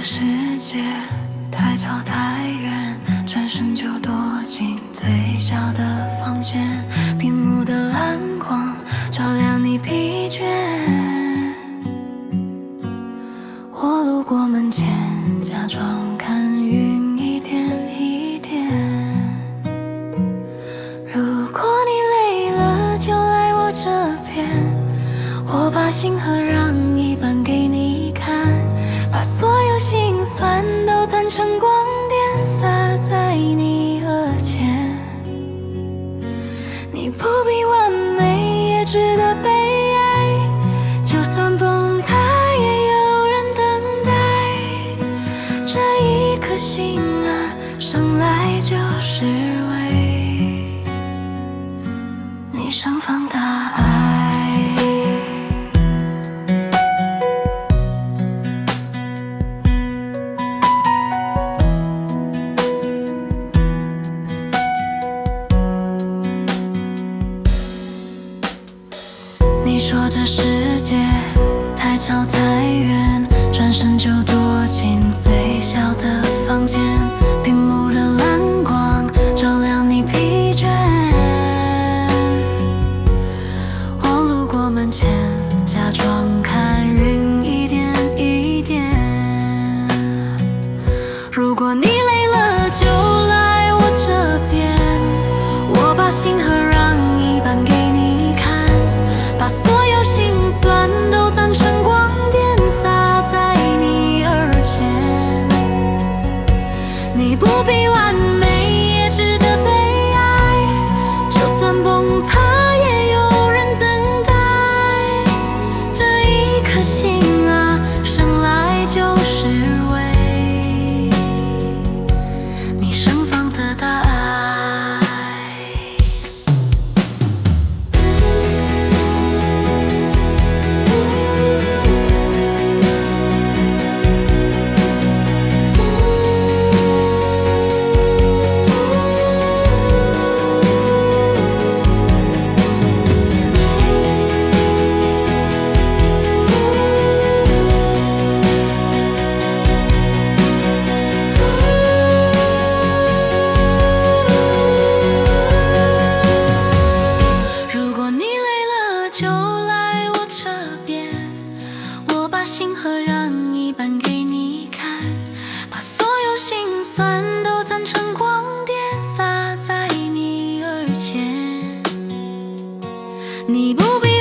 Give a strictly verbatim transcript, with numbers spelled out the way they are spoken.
世界太吵太远，转身就躲进最小的房间，屏幕的蓝光照亮你疲倦。我路过门前，假装看云一点一点。如果你累了，就来我这边，我把星河让一半给你看，把所有心酸都攒成光点，洒在你额前。你不必完美，也值得被爱，就算崩塌也有人等待。这一颗心啊，生来就是为你盛放的爱。你说这世界太吵太远，转身就躲进最小的房间，屏幕的蓝光照亮你疲倦。我路过门前，假装看云一点一点。如果你累了，就来我这边，我把星河让一半给你看，把所有心酸都攒成光点，洒在你耳前。你不必完美，也值得被爱，就算崩塌也有人等待。这一颗心啊，生来就是为你盛放的大爱。如果你累了，就来我这边，我把星河让一半给你看，把所有心酸都攒成光点，洒在你耳前。你不必